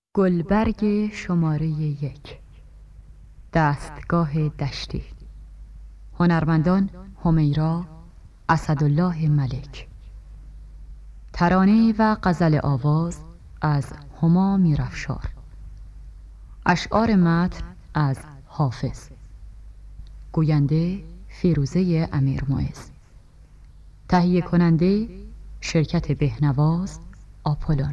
گلبرگ شماره 1. دستگاه دشتی. هنرمندان: همیرا، اسدالله ملک. ترانه و غزل آواز از هما میرافشار. اشعار متن از حافظ. گوینده: فیروزه امیرمعز. تهیه کننده: شرکت بهنواز آپولون.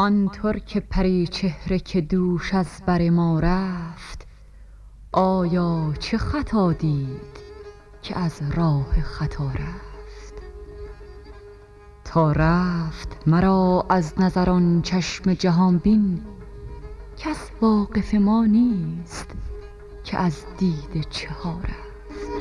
آن ترک پری چهره که دوش از بر ما رفت، آیا چه خطا دید که از راه خطا رفت؟ تا رفت مرا از نظر آن چشم جهان بین، کس واقف ما نیست که از دید چه ها رفت.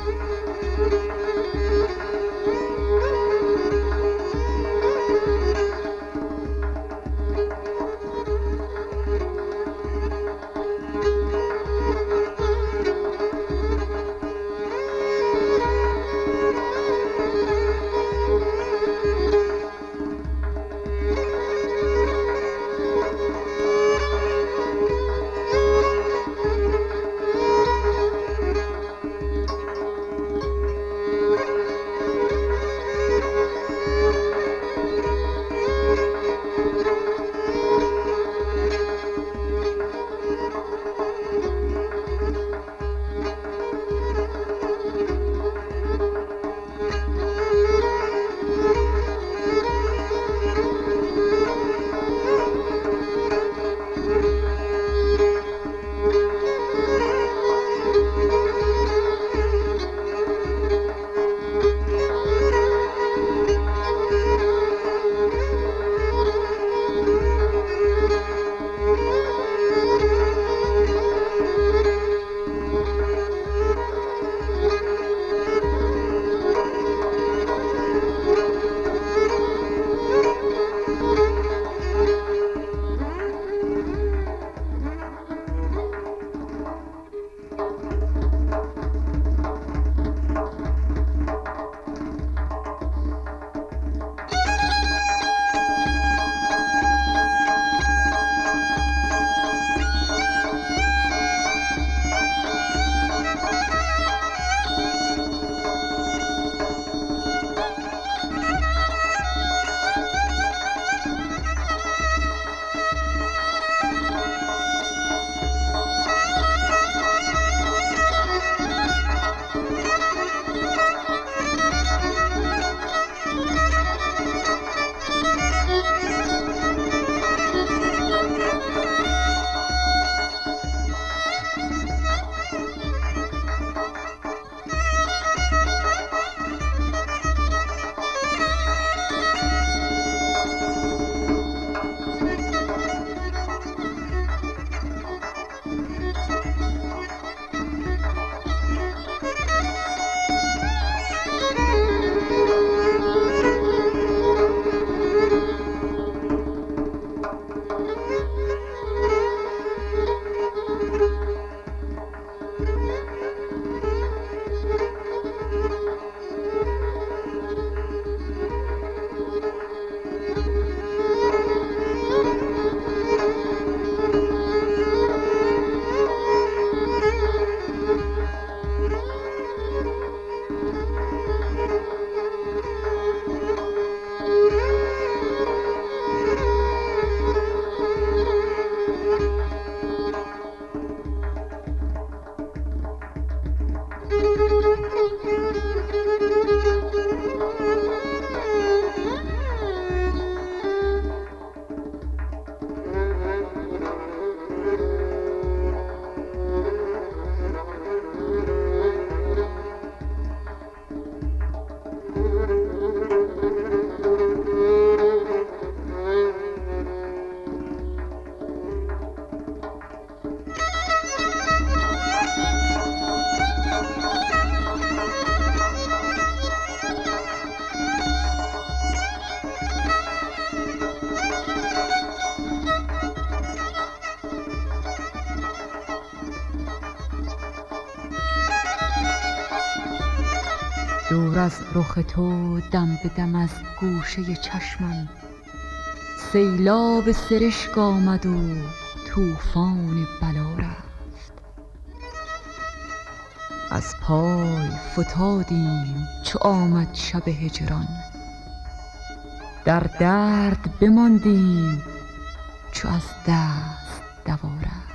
دور از رخ تو دم به دم از گوشه چشمم سیلاب سرشک آمد و طوفان بلا رفت. از پای فتادیم چو آمد شب هجران، در درد بماندیم چو از دست دوا رفت.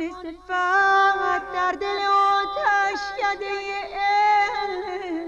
پروانه صفت در دل آتشکده عشق.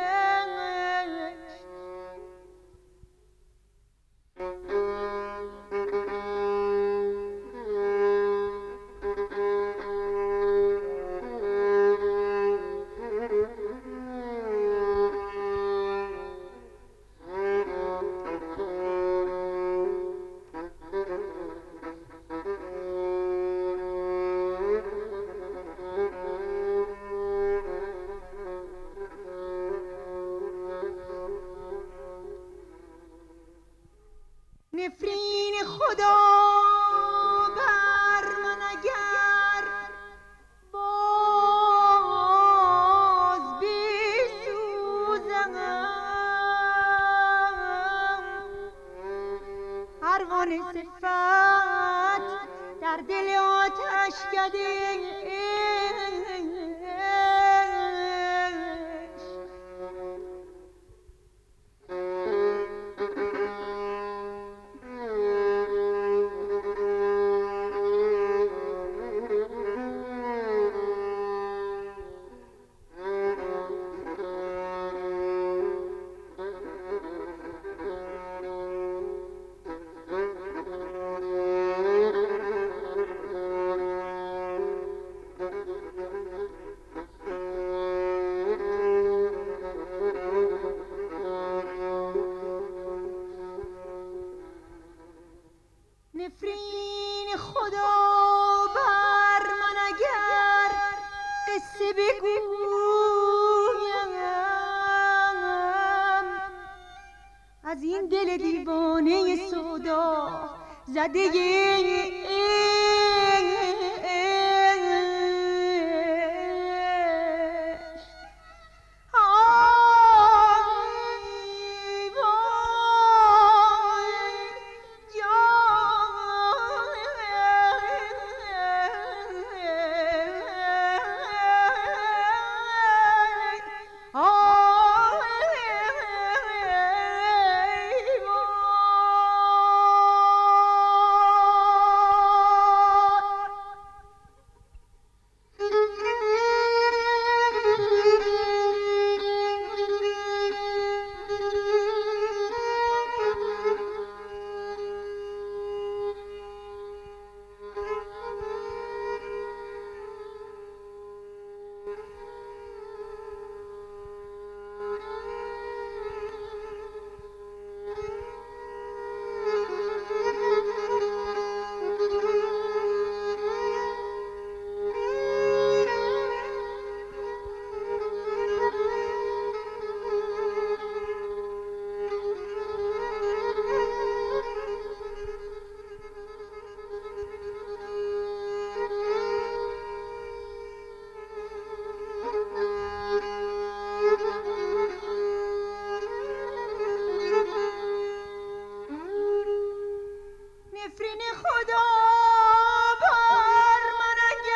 نفرین خدا بر من اگر باز بسوزم، پروانه صفت در دل آتشکده نفرین خدا بر من اگر قصه بگویم از این دل دیوانه سودا زده نفرین خدا بر من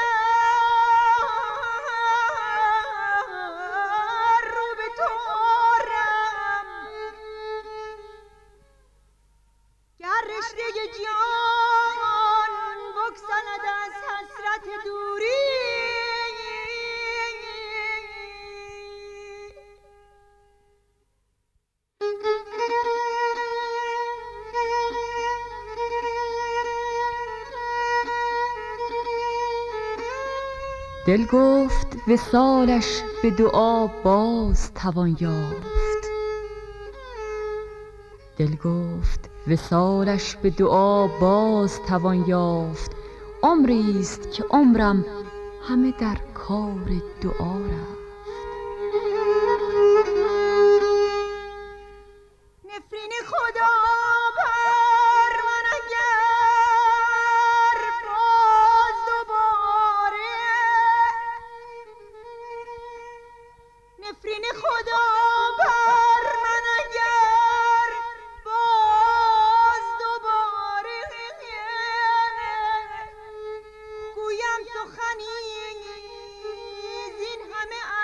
اگر رو به تارم، گر رشته جان بگسلد از حسرت دوری، دل گفت وصالش به دعا باز توان یافت. دل گفت وصالش به دعا باز توان یافت. عمریست که عمرم همه در کار دعا رفت. نفرین خدا بر من اگر باز دوباره، نفرین خدا بر من اگر باز دوباره، گویم سخنی زین همه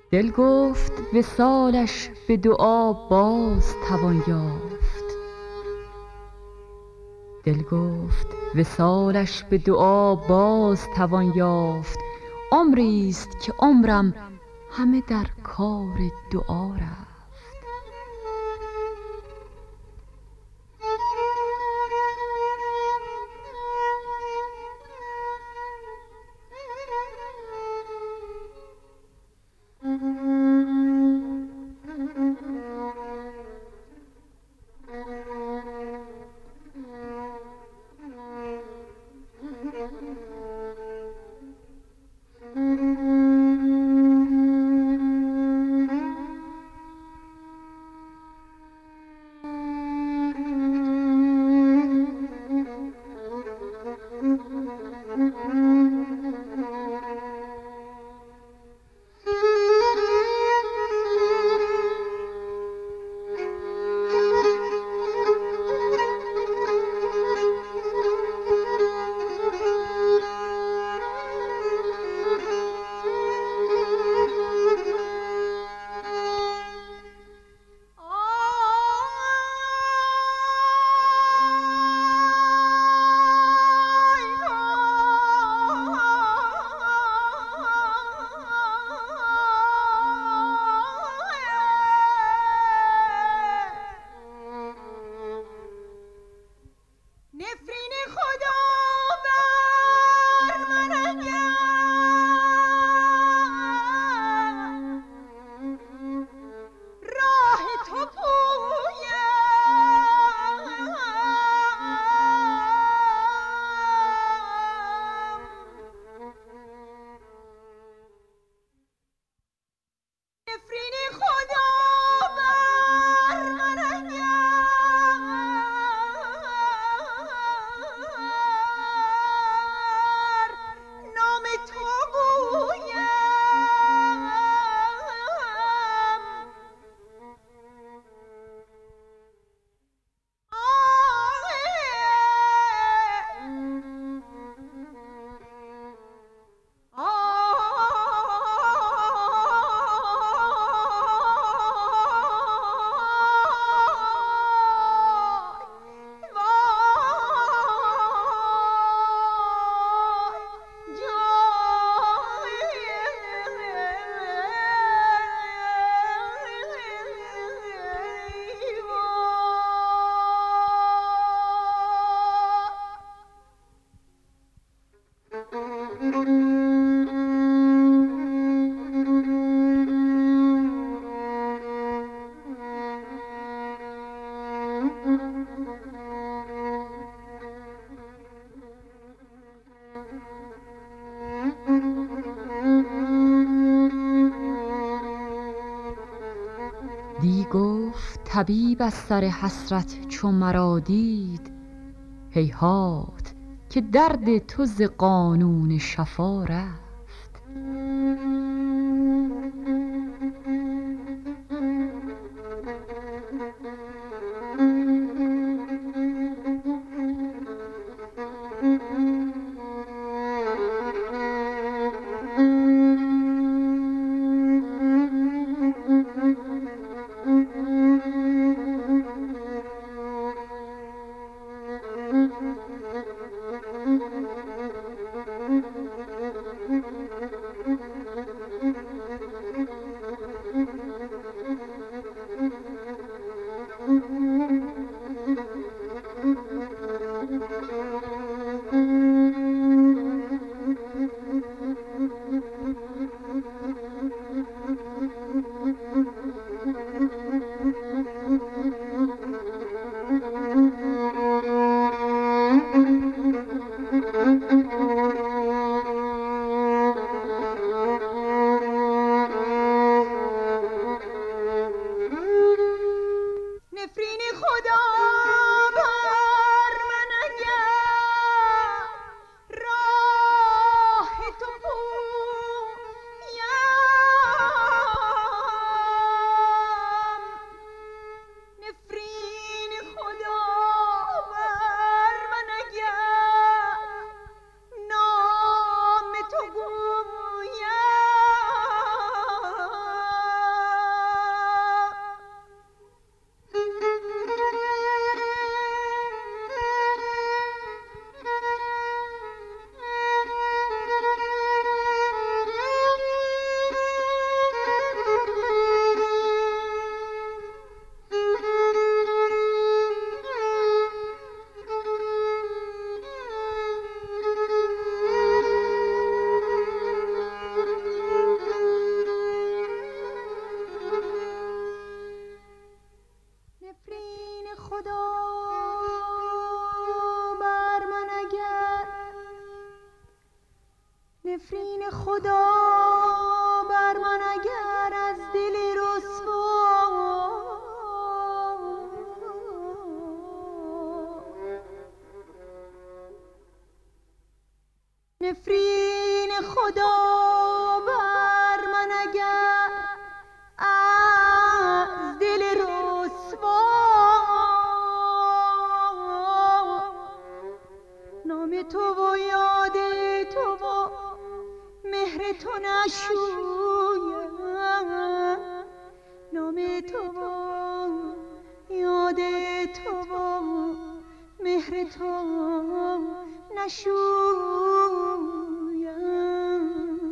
دل گفت وصالش به دعا باز توان یافت. دل گفت وصالش به دعا باز توان یافت. عمریست که عمرم همه در کار دعا رفت. دی گفت طبیب از سر حسرت چو مرا دید، هیهات که درد تو ز قانون شفا رفت. خدا بر من اگر از دلی رسوا نفرین خدا بر من اگر از دل رسوا نام تو و یاد تو و مهر تو نشویم نام تو و یاد تو و مهر تو نشویم.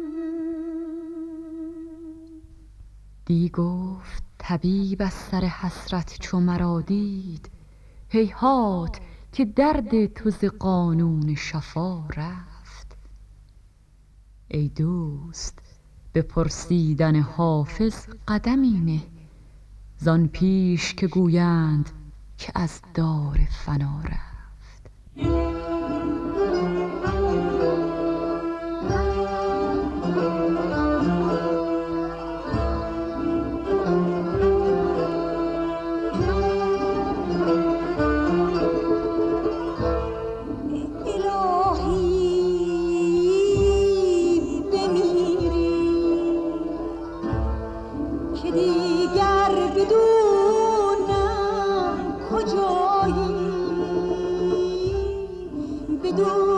دی گفت طبیب از سر حسرت چو مرا دید، هیهات که درد تو ز قانون شفا رفت. ای دوست به پرسیدن حافظ قدمی نه، زان پیش که گویند که از دار فنا رفت. بدون